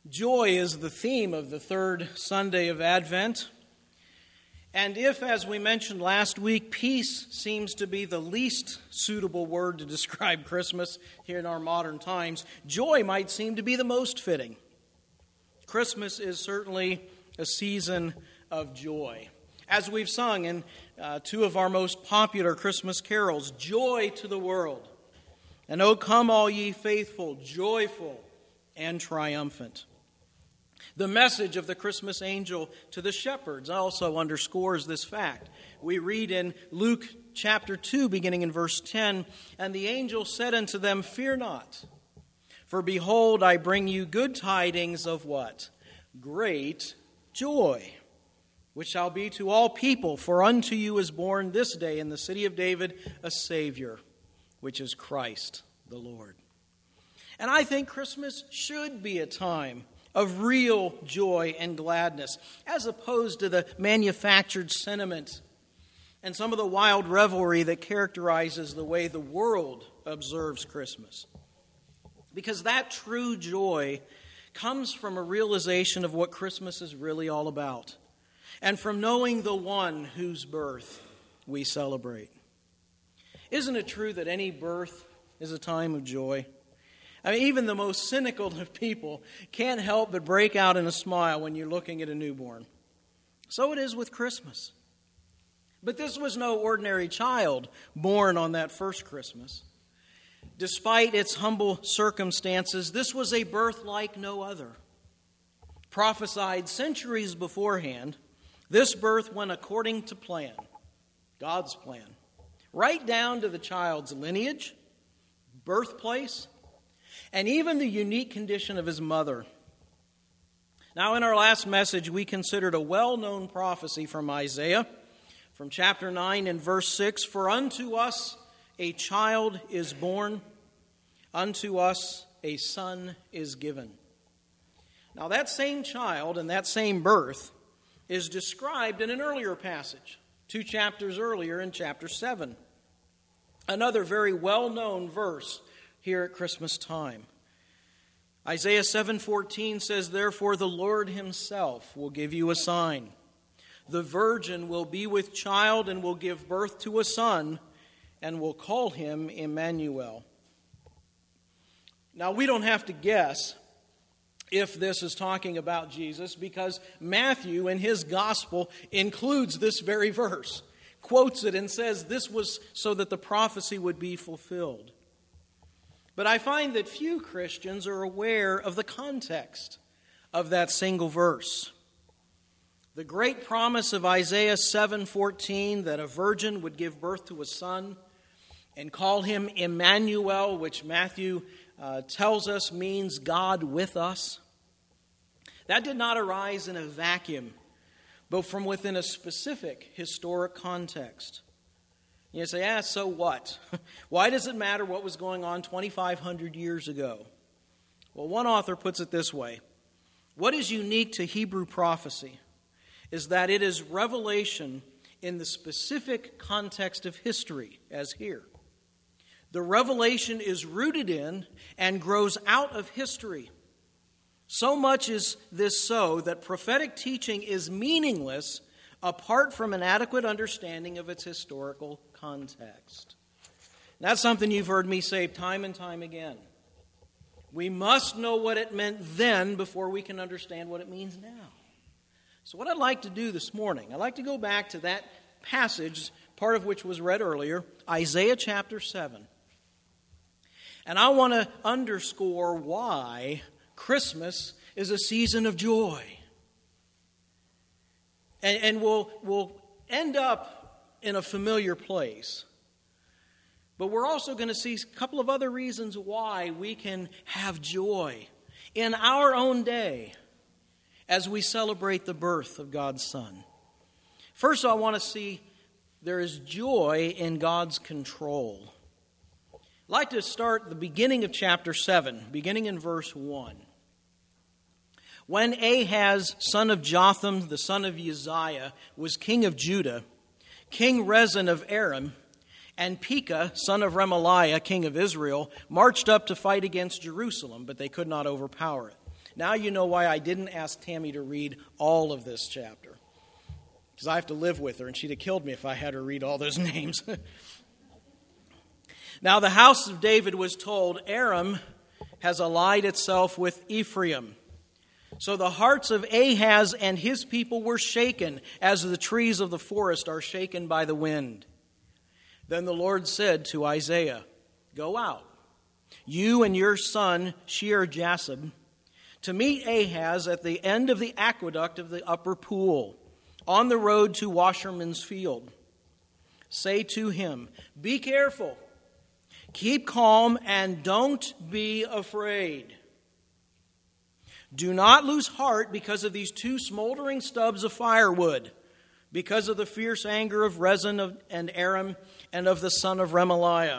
Joy is the theme of the third Sunday of Advent. And if, as we mentioned last week, peace seems to be the least suitable word to describe Christmas here in our modern times, joy might seem to be the most fitting. Christmas is certainly a season of joy. As we've sung in two of our most popular Christmas carols, Joy to the World, and O come all ye faithful, joyful and triumphant. The message of the Christmas angel to the shepherds also underscores this fact. We read in Luke chapter 2, beginning in verse 10, "And the angel said unto them, Fear not, for behold, I bring you good tidings of" what? Great joy, which shall be to all people, for unto you is born this day in the city of David a Savior, which is Christ the Lord. And I think Christmas should be a time of real joy and gladness, as opposed to the manufactured sentiment and some of the wild revelry that characterizes the way the world observes Christmas. Because that true joy comes from a realization of what Christmas is really all about, and from knowing the one whose birth we celebrate. Isn't it true that any birth is a time of joy? I mean, even the most cynical of people can't help but break out in a smile when you're looking at a newborn. So it is with Christmas. But this was no ordinary child born on that first Christmas. Despite its humble circumstances, this was a birth like no other. Prophesied centuries beforehand, this birth went according to plan, God's plan, right down to the child's lineage, birthplace, and even the unique condition of his mother. Now, in our last message, we considered a well-known prophecy from Isaiah, from chapter 9 and verse 6, "For unto us a child is born, unto us a son is given." Now, that same child and that same birth is described in an earlier passage, 2 chapters earlier in chapter 7. Another very well-known verse here at Christmas time. Isaiah 7:14 says, "Therefore the Lord himself will give you a sign. The virgin will be with child and will give birth to a son and will call him Emmanuel." Now, we don't have to guess if this is talking about Jesus, because Matthew in his gospel includes this very verse, quotes it and says this was so that the prophecy would be fulfilled. But I find that few Christians are aware of the context of that single verse. The great promise of Isaiah 7:14 that a virgin would give birth to a son and call him Emmanuel, which Matthew tells us means God with us. That did not arise in a vacuum, but from within a specific historic context. You say, so what? Why does it matter what was going on 2,500 years ago? Well, one author puts it this way. What is unique to Hebrew prophecy is that it is revelation in the specific context of history, as here. The revelation is rooted in and grows out of history. So much is this so that prophetic teaching is meaningless apart from an adequate understanding of its historical context. That's something you've heard me say time and time again. We must know what it meant then before we can understand what it means now. So what I'd like to do this morning, I'd like to go back to that passage, part of which was read earlier, Isaiah chapter 7. And I want to underscore why Christmas is a season of joy. And we'll end up in a familiar place. But we're also going to see a couple of other reasons why we can have joy in our own day as we celebrate the birth of God's Son. First, I want to see there is joy in God's control. I'd like to start the beginning of chapter 7, beginning in verse 1. When Ahaz, son of Jotham, the son of Uzziah, was king of Judah, King Rezin of Aram, and Pekah, son of Remaliah, king of Israel, marched up to fight against Jerusalem, but they could not overpower it. Now you know why I didn't ask Tammy to read all of this chapter. Because I have to live with her, and she'd have killed me if I had her read all those names. Now the house of David was told, Aram has allied itself with Ephraim. So the hearts of Ahaz and his people were shaken, as the trees of the forest are shaken by the wind. Then the Lord said to Isaiah, Go out, you and your son Shear-Jashub, to meet Ahaz at the end of the aqueduct of the upper pool, on the road to Washerman's field. Say to him, Be careful, keep calm, and don't be afraid. Do not lose heart because of these two smoldering stubs of firewood, because of the fierce anger of Rezin and Aram and of the son of Remaliah.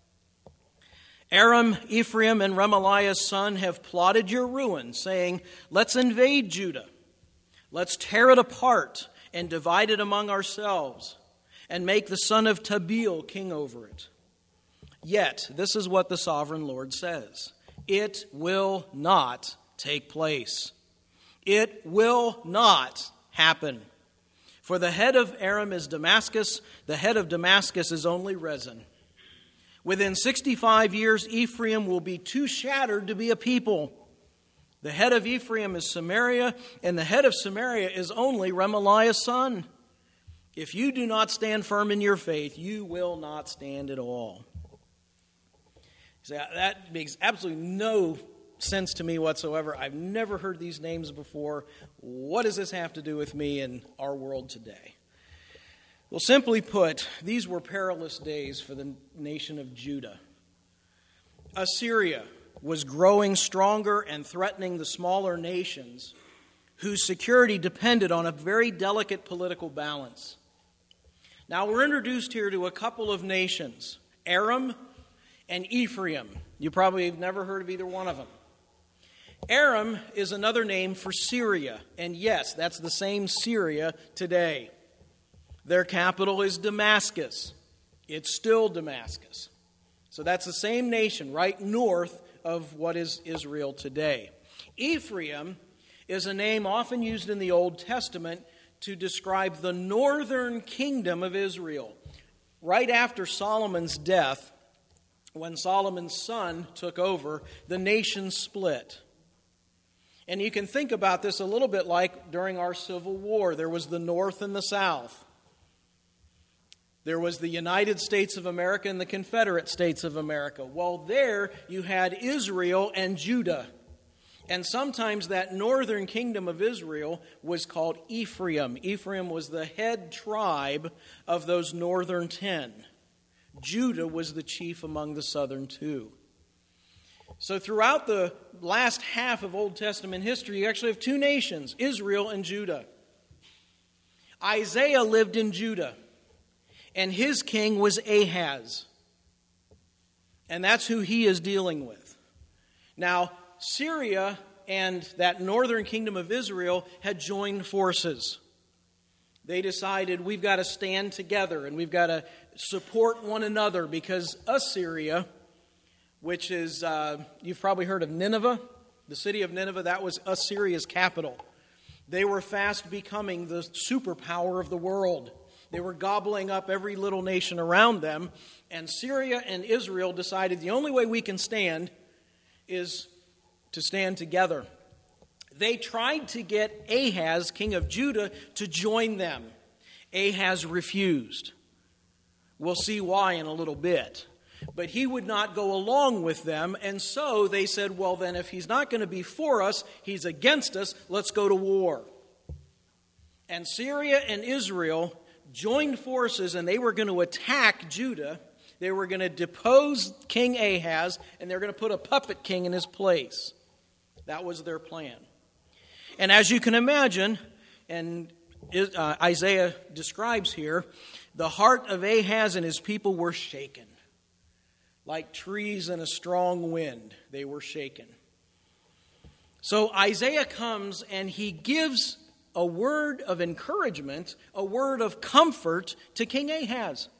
Aram, Ephraim, and Remaliah's son have plotted your ruin, saying, Let's invade Judah. Let's tear it apart and divide it among ourselves, and make the son of Tabeel king over it. Yet, this is what the sovereign Lord says, It will not take place. It will not happen. For the head of Aram is Damascus, the head of Damascus is only Rezin. Within 65 years, Ephraim will be too shattered to be a people. The head of Ephraim is Samaria, and the head of Samaria is only Remaliah's son. If you do not stand firm in your faith, you will not stand at all. So that makes absolutely no sense to me whatsoever. I've never heard these names before. What does this have to do with me in our world today? Well, simply put, these were perilous days for the nation of Judah. Assyria was growing stronger and threatening the smaller nations whose security depended on a very delicate political balance. Now, we're introduced here to a couple of nations, Aram and Ephraim. You probably have never heard of either one of them. Aram is another name for Syria, and yes, that's the same Syria today. Their capital is Damascus. It's still Damascus. So that's the same nation right north of what is Israel today. Ephraim is a name often used in the Old Testament to describe the northern kingdom of Israel. Right after Solomon's death, when Solomon's son took over, the nation split. And you can think about this a little bit like during our Civil War. There was the North and the South. There was the United States of America and the Confederate States of America. Well, there you had Israel and Judah. And sometimes that northern kingdom of Israel was called Ephraim. Ephraim was the head tribe of those northern 10. Judah was the chief among the southern 2. So throughout the last half of Old Testament history, you actually have two nations, Israel and Judah. Isaiah lived in Judah, and his king was Ahaz. And that's who he is dealing with. Now, Syria and that northern kingdom of Israel had joined forces. They decided we've got to stand together and we've got to support one another because Assyria, which is, you've probably heard of Nineveh, the city of Nineveh, that was Assyria's capital. They were fast becoming the superpower of the world. They were gobbling up every little nation around them, and Syria and Israel decided the only way we can stand is to stand together. They tried to get Ahaz, king of Judah, to join them. Ahaz refused. We'll see why in a little bit. But he would not go along with them, and so they said, well then, if he's not going to be for us, he's against us, let's go to war. And Syria and Israel joined forces, and they were going to attack Judah. They were going to depose King Ahaz, and they're going to put a puppet king in his place. That was their plan. And as you can imagine, and Isaiah describes here, the heart of Ahaz and his people were shaken. Like trees in a strong wind, they were shaken. So Isaiah comes and he gives a word of encouragement, a word of comfort to King Ahaz.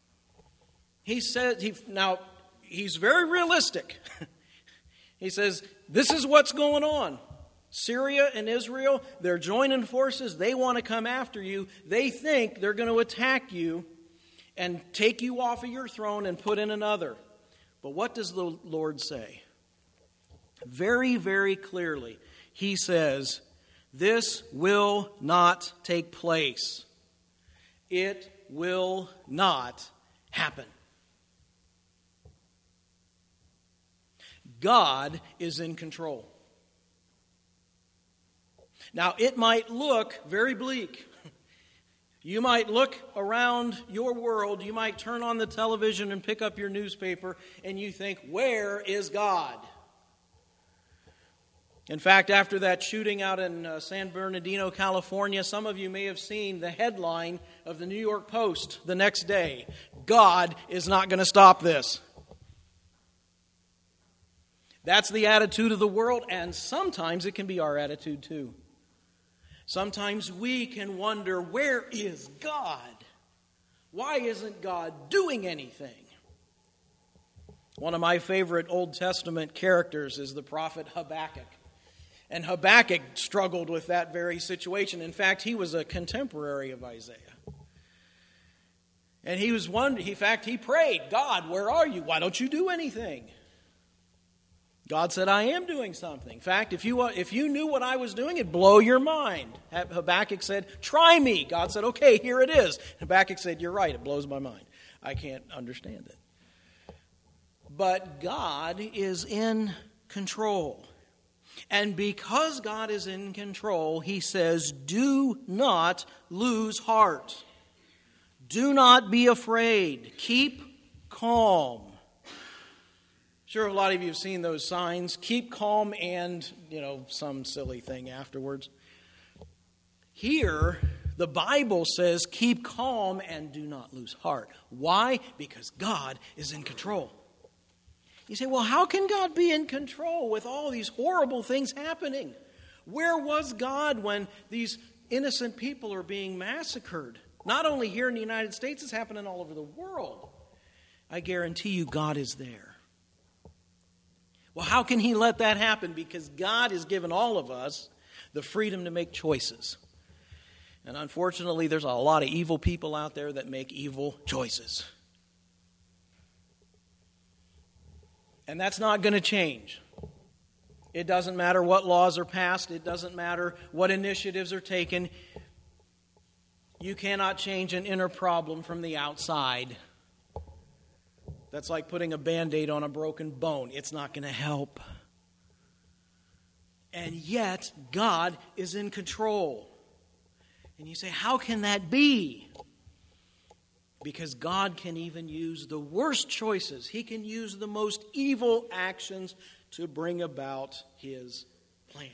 He said, now he's very realistic. He says, this is what's going on. Syria and Israel, they're joining forces. They want to come after you. They think they're going to attack you and take you off of your throne and put in another. But what does the Lord say? Very, very clearly, he says, this will not take place. It will not happen. God is in control. Now, it might look very bleak. You might look around your world, you might turn on the television and pick up your newspaper, and you think, where is God? In fact, after that shooting out in San Bernardino, California, some of you may have seen the headline of the New York Post the next day, God is not going to stop this. That's the attitude of the world, and sometimes it can be our attitude too. Sometimes we can wonder, where is God? Why isn't God doing anything? One of my favorite Old Testament characters is the prophet Habakkuk. And Habakkuk struggled with that very situation. In fact, he was a contemporary of Isaiah. And he prayed, God, where are you? Why don't you do anything? God said, I am doing something. In fact, if you knew what I was doing, it'd blow your mind. Habakkuk said, try me. God said, okay, here it is. Habakkuk said, you're right, it blows my mind. I can't understand it. But God is in control. And because God is in control, he says, do not lose heart. Do not be afraid. Keep calm. Sure, a lot of you have seen those signs. Keep calm and, some silly thing afterwards. Here, the Bible says, keep calm and do not lose heart. Why? Because God is in control. You say, well, how can God be in control with all these horrible things happening? Where was God when these innocent people are being massacred? Not only here in the United States, it's happening all over the world. I guarantee you God is there. Well, how can he let that happen? Because God has given all of us the freedom to make choices. And unfortunately, there's a lot of evil people out there that make evil choices. And that's not going to change. It doesn't matter what laws are passed. It doesn't matter what initiatives are taken. You cannot change an inner problem from the outside. That's like putting a Band-Aid on a broken bone. It's not going to help. And yet, God is in control. And you say, how can that be? Because God can even use the worst choices. He can use the most evil actions to bring about his plan.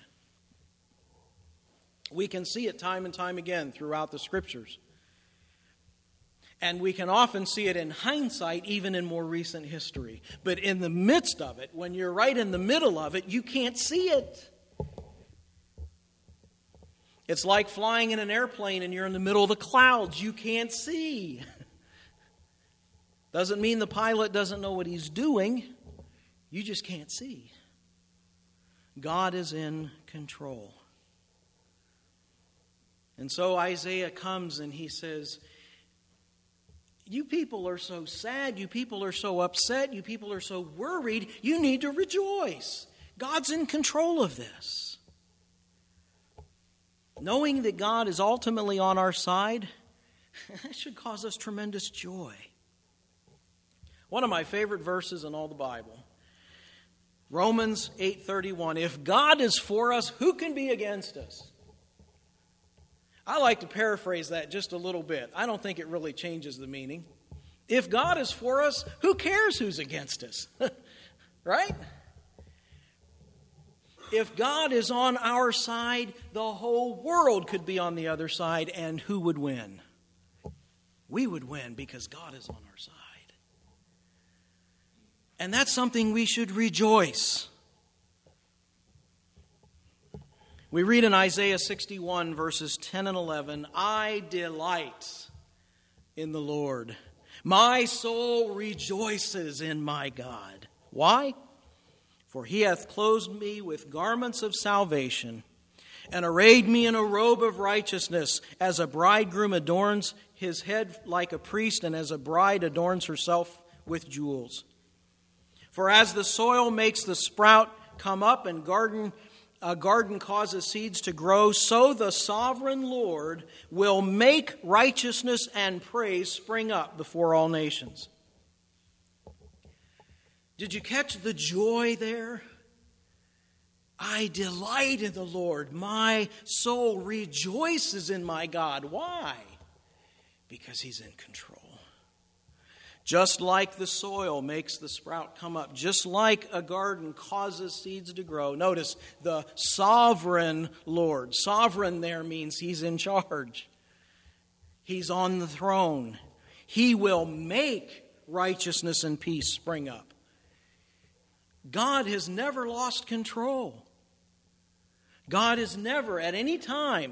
We can see it time and time again throughout the Scriptures. And we can often see it in hindsight, even in more recent history. But in the midst of it, when you're right in the middle of it, you can't see it. It's like flying in an airplane and you're in the middle of the clouds. You can't see. Doesn't mean the pilot doesn't know what he's doing. You just can't see. God is in control. And so Isaiah comes and he says, you people are so sad, you people are so upset, you people are so worried, you need to rejoice. God's in control of this. Knowing that God is ultimately on our side, that should cause us tremendous joy. One of my favorite verses in all the Bible, Romans 8:31, if God is for us, who can be against us? I like to paraphrase that just a little bit. I don't think it really changes the meaning. If God is for us, who cares who's against us? Right? If God is on our side, the whole world could be on the other side, and who would win? We would win because God is on our side. And that's something we should rejoice. We read in Isaiah 61, verses 10 and 11, I delight in the Lord. My soul rejoices in my God. Why? For he hath clothed me with garments of salvation. and arrayed me in a robe of righteousness, as a bridegroom adorns his head like a priest, and as a bride adorns herself with jewels. For as the soil makes the sprout come up and a garden causes seeds to grow, so the sovereign Lord will make righteousness and praise spring up before all nations. Did you catch the joy there? I delight in the Lord. My soul rejoices in my God. Why? Because He's in control. Just like the soil makes the sprout come up, just like a garden causes seeds to grow. Notice the sovereign Lord. Sovereign there means He's in charge. He's on the throne. He will make righteousness and peace spring up. God has never lost control. God is never at any time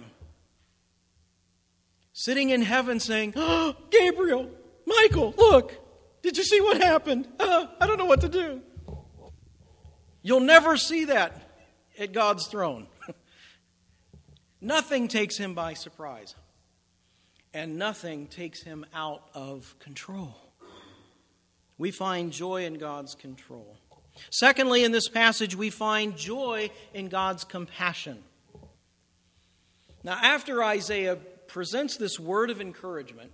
sitting in heaven saying, "Oh, Gabriel, Michael, look, did you see what happened? I don't know what to do." You'll never see that at God's throne. Nothing takes Him by surprise, and nothing takes Him out of control. We find joy in God's control. Secondly, in this passage, we find joy in God's compassion. Now, after Isaiah presents this word of encouragement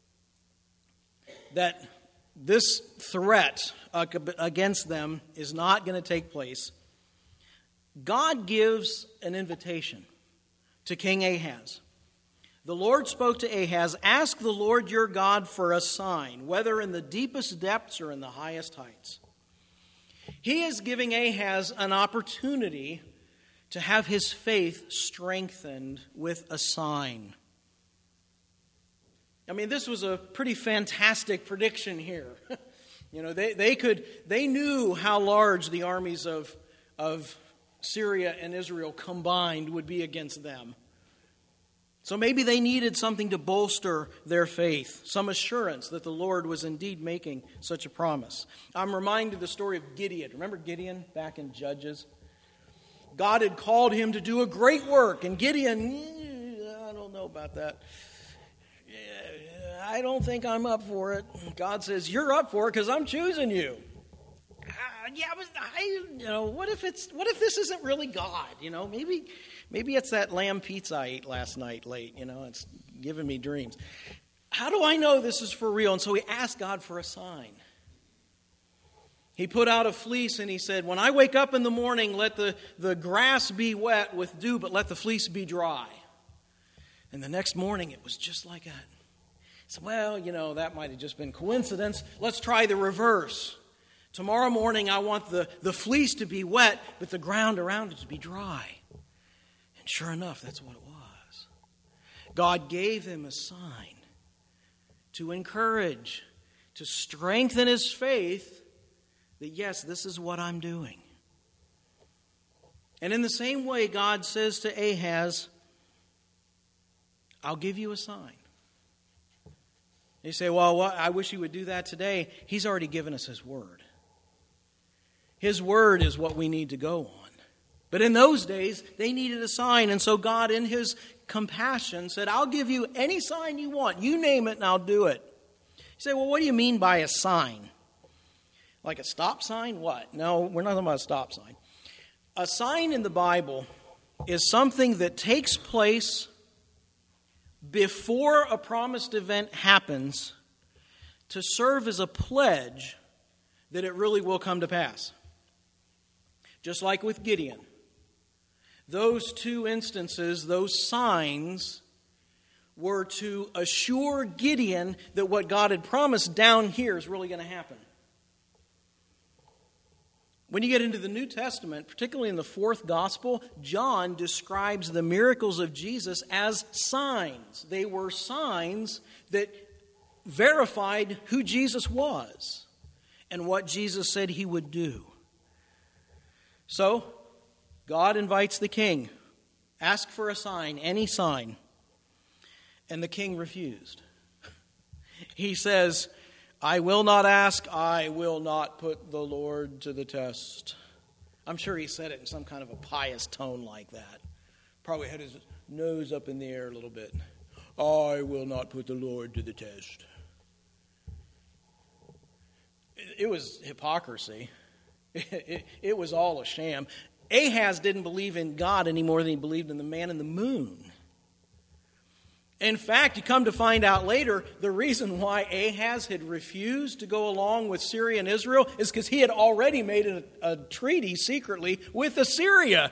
that this threat against them is not going to take place, God gives an invitation to King Ahaz. The Lord spoke to Ahaz, "Ask the Lord your God for a sign, whether in the deepest depths or in the highest heights." He is giving Ahaz an opportunity to have his faith strengthened with a sign. I mean, this was a pretty fantastic prediction here. They knew how large the armies of Syria and Israel combined would be against them. So maybe they needed something to bolster their faith, some assurance that the Lord was indeed making such a promise. I'm reminded of the story of Gideon. Remember Gideon back in Judges? God had called him to do a great work, and Gideon, I don't know about that. I don't think I'm up for it. God says, "You're up for it because I'm choosing you." What if this isn't really God? Maybe it's that lamb pizza I ate last night late. It's giving me dreams. How do I know this is for real? And so he asked God for a sign. He put out a fleece and he said, "When I wake up in the morning, let the grass be wet with dew, but let the fleece be dry." And the next morning, it was just like that. He said, "Well, that might have just been coincidence. Let's try the reverse. Tomorrow morning, I want the fleece to be wet, but the ground around it to be dry." And sure enough, that's what it was. God gave him a sign to encourage, to strengthen his faith that, yes, this is what I'm doing. And in the same way, God says to Ahaz, "I'll give you a sign." You say, "Well, I wish he would do that today." He's already given us his word. His word is what we need to go on. But in those days, they needed a sign. And so God, in his compassion, said, "I'll give you any sign you want. You name it and I'll do it." You say, "Well, what do you mean by a sign? Like a stop sign? What?" No, we're not talking about a stop sign. A sign in the Bible is something that takes place before a promised event happens to serve as a pledge that it really will come to pass. Just like with Gideon. Those two instances, those signs, were to assure Gideon that what God had promised down here is really going to happen. When you get into the New Testament, particularly in the fourth gospel, John describes the miracles of Jesus as signs. They were signs that verified who Jesus was and what Jesus said he would do. So, God invites the king, "Ask for a sign, any sign." And the king refused. He says, "I will not ask, I will not put the Lord to the test." I'm sure he said it in some kind of a pious tone like that. Probably had his nose up in the air a little bit. I will not put the Lord to the test. It was hypocrisy. It was all a sham. Ahaz didn't believe in God any more than he believed in the man in the moon. In fact, you come to find out later, the reason why Ahaz had refused to go along with Syria and Israel is because he had already made a treaty secretly with Assyria.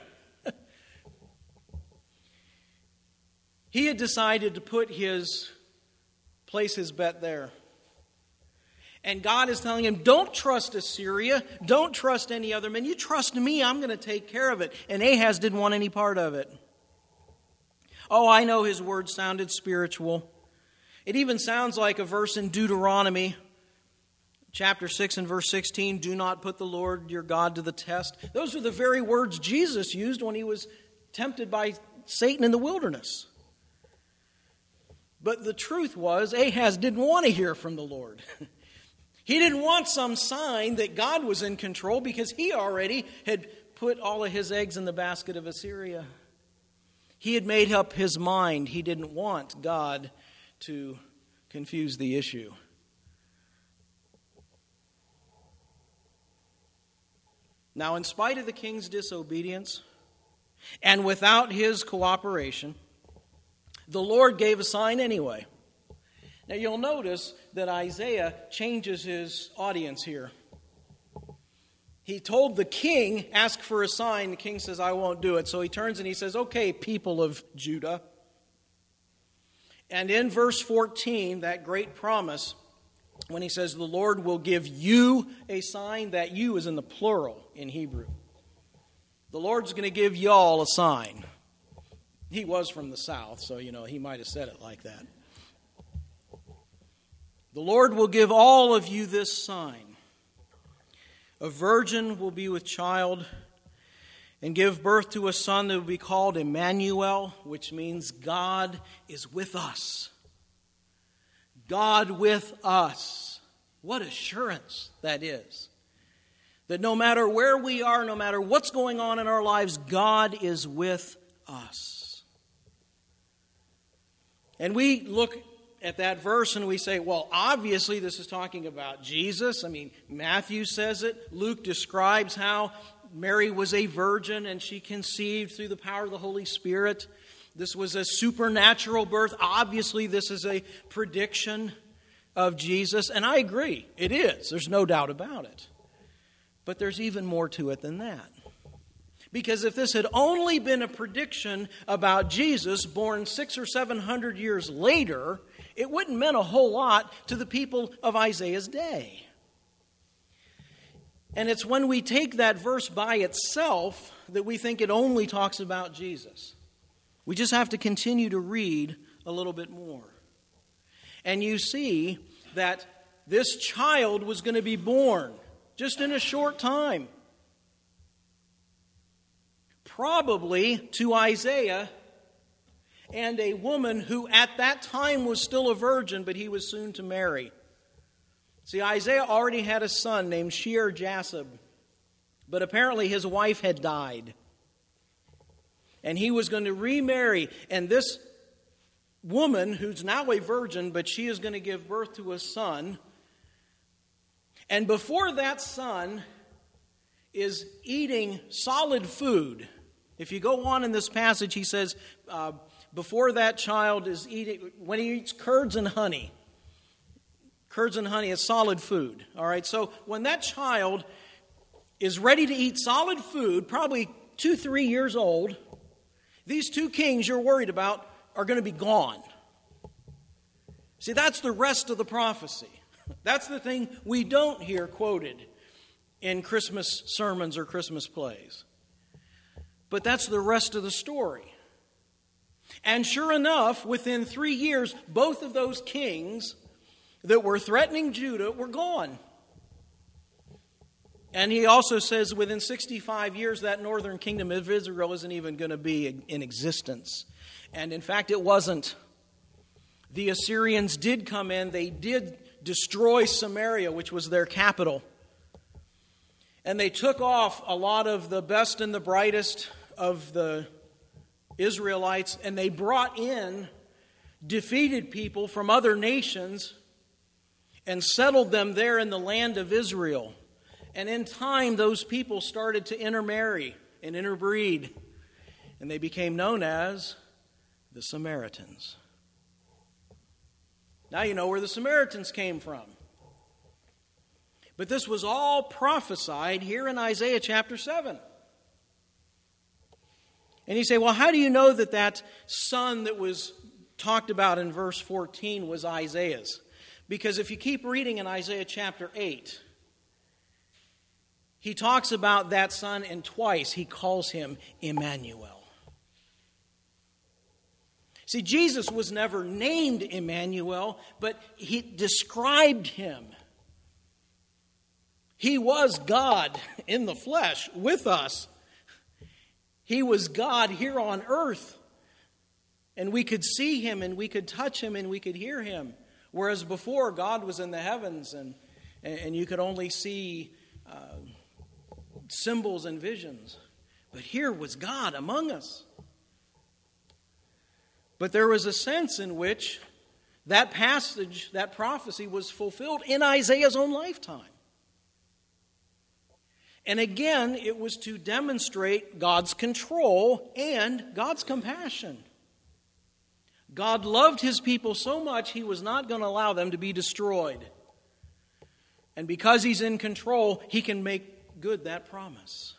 He had decided to place his bet there. And God is telling him, don't trust Assyria. Don't trust any other men. You trust me, I'm going to take care of it. And Ahaz didn't want any part of it. Oh, I know his words sounded spiritual. It even sounds like a verse in Deuteronomy, chapter 6 and verse 16, do not put the Lord your God to the test. Those are the very words Jesus used when he was tempted by Satan in the wilderness. But the truth was, Ahaz didn't want to hear from the Lord. He didn't want some sign that God was in control because he already had put all of his eggs in the basket of Assyria. He had made up his mind. He didn't want God to confuse the issue. Now, in spite of the king's disobedience and without his cooperation, the Lord gave a sign anyway. Now, you'll notice that Isaiah changes his audience here. He told the king, ask for a sign. The king says, I won't do it. So he turns and he says, okay, people of Judah. And in verse 14, that great promise, when he says, the Lord will give you a sign, that you is in the plural in Hebrew. The Lord's going to give y'all a sign. He was from the south, so, he might have said it like that. The Lord will give all of you this sign. A virgin will be with child and give birth to a son that will be called Emmanuel, which means God is with us. God with us. What assurance that is. That no matter where we are, no matter what's going on in our lives, God is with us. And we look at that verse and we say, well, obviously this is talking about Jesus. Matthew says it. Luke describes how Mary was a virgin and she conceived through the power of the Holy Spirit. This was a supernatural birth. Obviously this is a prediction of Jesus. And I agree, it is. There's no doubt about it. But there's even more to it than that. Because if this had only been a prediction about Jesus born 600 or 700 years later, it wouldn't mean a whole lot to the people of Isaiah's day. And it's when we take that verse by itself that we think it only talks about Jesus. We just have to continue to read a little bit more. And you see that this child was going to be born just in a short time. Probably to Isaiah and a woman who at that time was still a virgin, but he was soon to marry. See, Isaiah already had a son named Shear-Jashub, but apparently his wife had died. And he was going to remarry, and this woman, who's now a virgin, but she is going to give birth to a son. And before that son is eating solid food, if you go on in this passage, he says, before that child is eating, when he eats curds and honey is solid food. All right, so when that child is ready to eat solid food, probably 2-3 years old, these two kings you're worried about are going to be gone. See, that's the rest of the prophecy. That's the thing we don't hear quoted in Christmas sermons or Christmas plays. But that's the rest of the story. And sure enough, within 3 years, both of those kings that were threatening Judah were gone. And he also says within 65 years, that northern kingdom of Israel isn't even going to be in existence. And in fact, it wasn't. The Assyrians did come in. They did destroy Samaria, which was their capital. And they took off a lot of the best and the brightest of the Israelites, and they brought in defeated people from other nations and settled them there in the land of Israel. And in time, those people started to intermarry and interbreed, and they became known as the Samaritans. Now you know where the Samaritans came from. But this was all prophesied here in Isaiah chapter 7. And you say, well, how do you know that that son that was talked about in verse 14 was Isaiah's? Because if you keep reading in Isaiah chapter 8, he talks about that son, and twice he calls him Emmanuel. See, Jesus was never named Emmanuel, but he described him. He was God in the flesh with us. He was God here on earth. And we could see him, and we could touch him, and we could hear him. Whereas before, God was in the heavens, and you could only see symbols and visions. But here was God among us. But there was a sense in which that passage, that prophecy, was fulfilled in Isaiah's own lifetime. And again, it was to demonstrate God's control and God's compassion. God loved his people so much, he was not going to allow them to be destroyed. And because he's in control, he can make good that promise.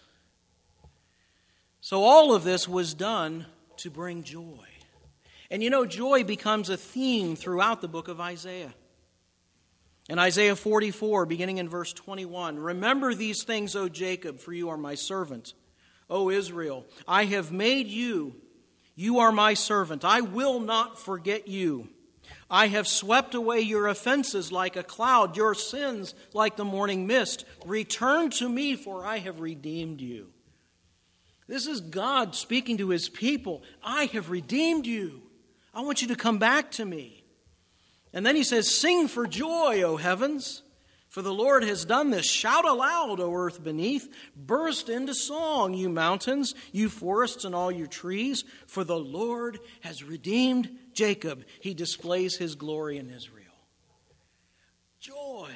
So all of this was done to bring joy. And you know, joy becomes a theme throughout the book of Isaiah. In Isaiah 44, beginning in verse 21, "Remember these things, O Jacob, for you are my servant. O Israel, I have made you. You are my servant. I will not forget you. I have swept away your offenses like a cloud, your sins like the morning mist. Return to me, for I have redeemed you." This is God speaking to his people. I have redeemed you. I want you to come back to me. And then he says, "Sing for joy, O heavens, for the Lord has done this. Shout aloud, O earth beneath. Burst into song, you mountains, you forests and all your trees. For the Lord has redeemed Jacob. He displays his glory in Israel." Joy.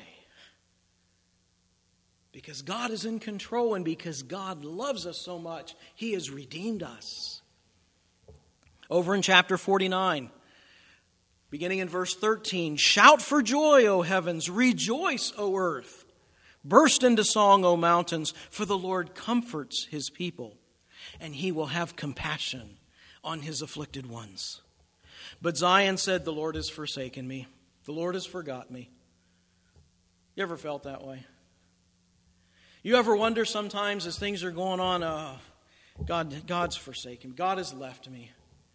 Because God is in control, and because God loves us so much, he has redeemed us. Over in chapter 49, beginning in verse 13, "Shout for joy, O heavens, rejoice, O earth. Burst into song, O mountains, for the Lord comforts his people, and he will have compassion on his afflicted ones. But Zion said, the Lord has forsaken me. The Lord has forgotten me." You ever felt that way? You ever wonder sometimes as things are going on, God's forsaken me. God has left me.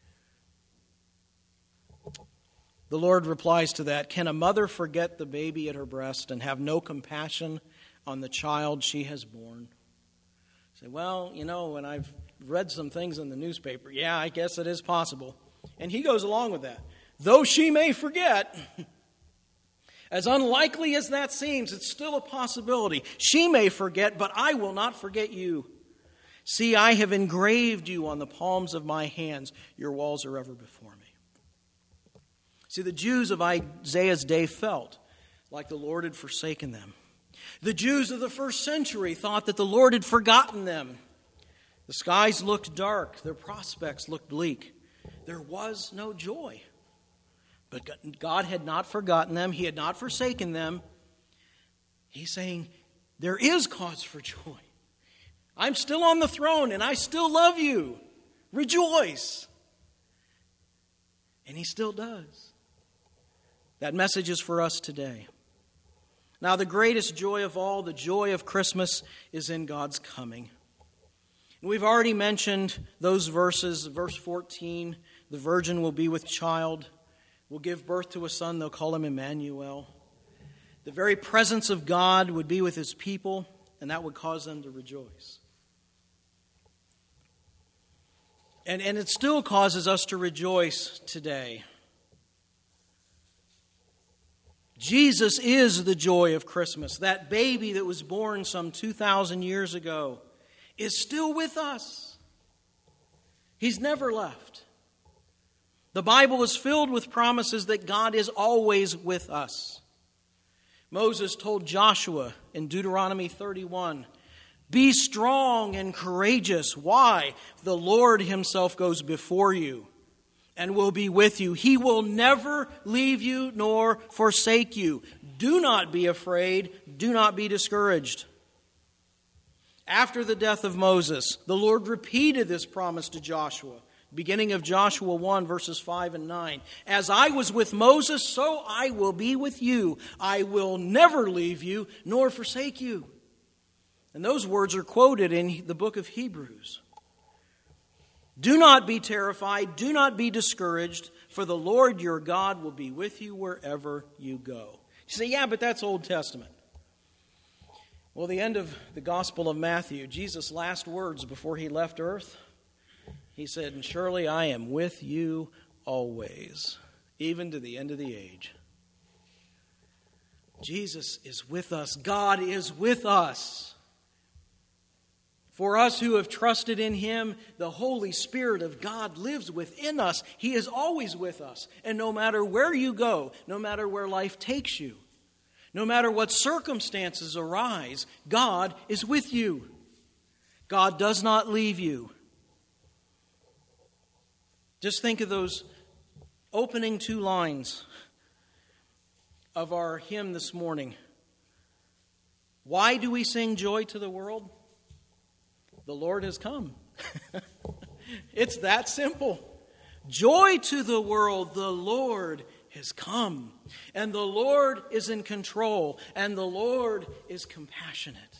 The Lord replies to that, "Can a mother forget the baby at her breast and have no compassion on the child she has borne?" You say, well, you know, when I've read some things in the newspaper, yeah, I guess it is possible. And he goes along with that. Though she may forget, as unlikely as that seems, it's still a possibility. She may forget, but I will not forget you. See, I have engraved you on the palms of my hands. Your walls are ever before me. See, the Jews of Isaiah's day felt like the Lord had forsaken them. The Jews of the first century thought that the Lord had forgotten them. The skies looked dark. Their prospects looked bleak. There was no joy. But God had not forgotten them. He had not forsaken them. He's saying, there is cause for joy. I'm still on the throne, and I still love you. Rejoice. And he still does. That message is for us today. Now, the greatest joy of all, the joy of Christmas, is in God's coming. And we've already mentioned those verses. Verse 14, the virgin will be with child, will give birth to a son, they'll call him Emmanuel. The very presence of God would be with his people, and that would cause them to rejoice. And it still causes us to rejoice today. Jesus is the joy of Christmas. That baby that was born some 2,000 years ago is still with us. He's never left. The Bible is filled with promises that God is always with us. Moses told Joshua in Deuteronomy 31, "Be strong and courageous." Why? The Lord himself goes before you and will be with you. He will never leave you nor forsake you. Do not be afraid. Do not be discouraged. After the death of Moses, the Lord repeated this promise to Joshua. Beginning of Joshua 1, verses 5 and 9. "As I was with Moses, so I will be with you. I will never leave you nor forsake you." And those words are quoted in the book of Hebrews. Do not be terrified. Do not be discouraged, for the Lord your God will be with you wherever you go. You say, yeah, but that's Old Testament. Well, the end of the Gospel of Matthew, Jesus' last words before he left earth, he said, "And surely I am with you always, even to the end of the age." Jesus is with us. God is with us. For us who have trusted in him, the Holy Spirit of God lives within us. He is always with us. And no matter where you go, no matter where life takes you, no matter what circumstances arise, God is with you. God does not leave you. Just think of those opening two lines of our hymn this morning. Why do we sing joy to the world? The Lord has come. It's that simple. Joy to the world, the Lord has come. And the Lord is in control. And the Lord is compassionate.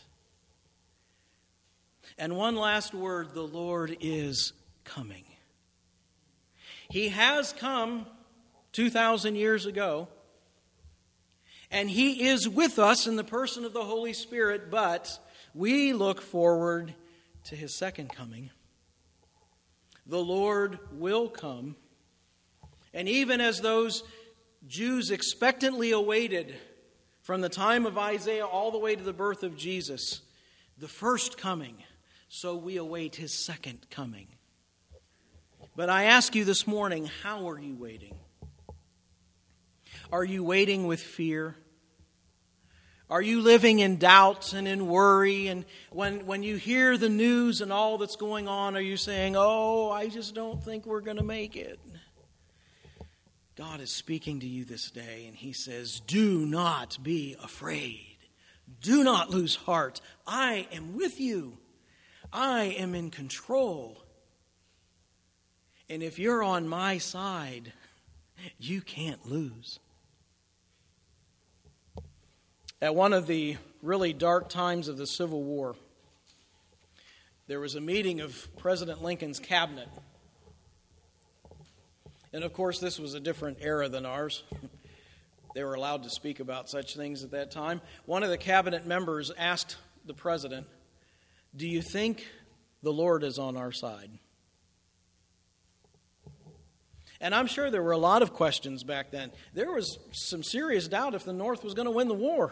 And one last word, the Lord is coming. He has come 2,000 years ago, and he is with us in the person of the Holy Spirit, but we look forward to his second coming. The Lord will come, and even as those Jews expectantly awaited from the time of Isaiah all the way to the birth of Jesus, the first coming, so we await his second coming. But I ask you this morning, how are you waiting? Are you waiting with fear? Are you living in doubt and in worry? And when you hear the news and all that's going on, are you saying, "Oh, I just don't think we're going to make it"? God is speaking to you this day, and he says, do not be afraid. Do not lose heart. I am with you. I am in control. And if you're on my side, you can't lose. At one of the really dark times of the Civil War, there was a meeting of President Lincoln's cabinet. And of course, this was a different era than ours. They were allowed to speak about such things at that time. One of the cabinet members asked the president, "Do you think the Lord is on our side?" And I'm sure there were a lot of questions back then. There was some serious doubt if the North was going to win the war.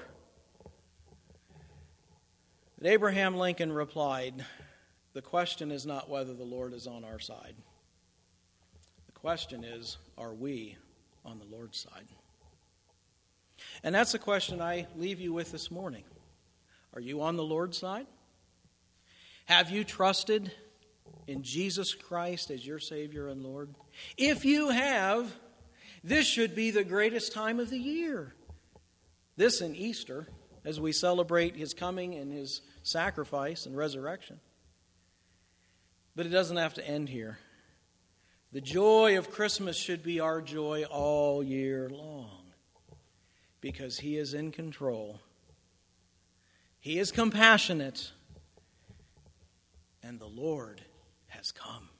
But Abraham Lincoln replied, "The question is not whether the Lord is on our side. The question is, are we on the Lord's side?" And that's the question I leave you with this morning. Are you on the Lord's side? Have you trusted in Jesus Christ as your Savior and Lord? If you have, this should be the greatest time of the year. This and Easter, as we celebrate his coming and his sacrifice and resurrection. But it doesn't have to end here. The joy of Christmas should be our joy all year long, because he is in control. He is compassionate, and the Lord has come.